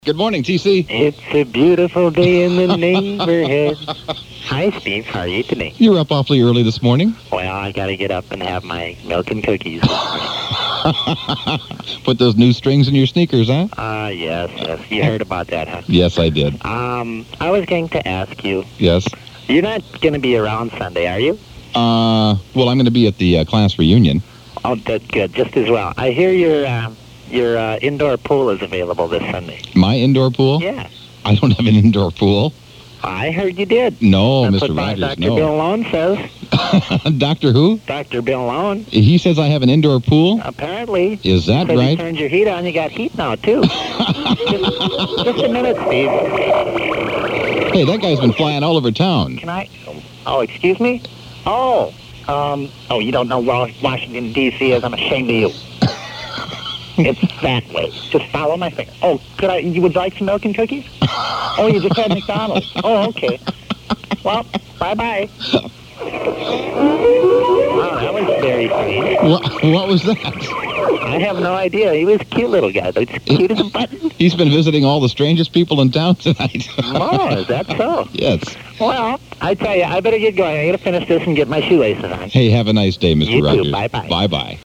Good morning, TC. It's a beautiful day in the neighborhood. Hi, Steve. How are you today? You're up awfully early this morning. Well, I got to get up and have my milk and cookies. Put those new strings in your sneakers, huh? Yes. You heard about that, huh? Yes, I did. I was going to ask you. Yes. You're not going to be around Sunday, are you? Well, I'm going to be at the class reunion. Oh, that's good. Just as well. I hear your indoor pool is available this Sunday. My indoor pool? Yeah. I don't have an indoor pool. I heard you did. No, That's Mr. what Rogers, Dr. no. Bill Lone says. Dr. who? Dr. Bill Lone. He says I have an indoor pool? Apparently. Is that Because right? you turned your heat on, you got heat now, too. just a minute, Steve. Hey, that guy's been flying all over town. Can I? Oh, excuse me? Oh, you don't know where Washington, D.C. is. I'm ashamed of you. It's that way. Just follow my finger. Oh, you would like some milk and cookies? Oh, you just had McDonald's. Oh, okay. Well, bye-bye. Wow, that was very sweet. What was that? I have no idea. He was a cute little guy. It's cute as a button. He's been visiting all the strangest people in town tonight. Oh, is that so? Yes. Well, I tell you, I better get going. I got to finish this and get my shoelaces on. Hey, have a nice day, Mr. You too. Rogers. Bye-bye. Bye-bye.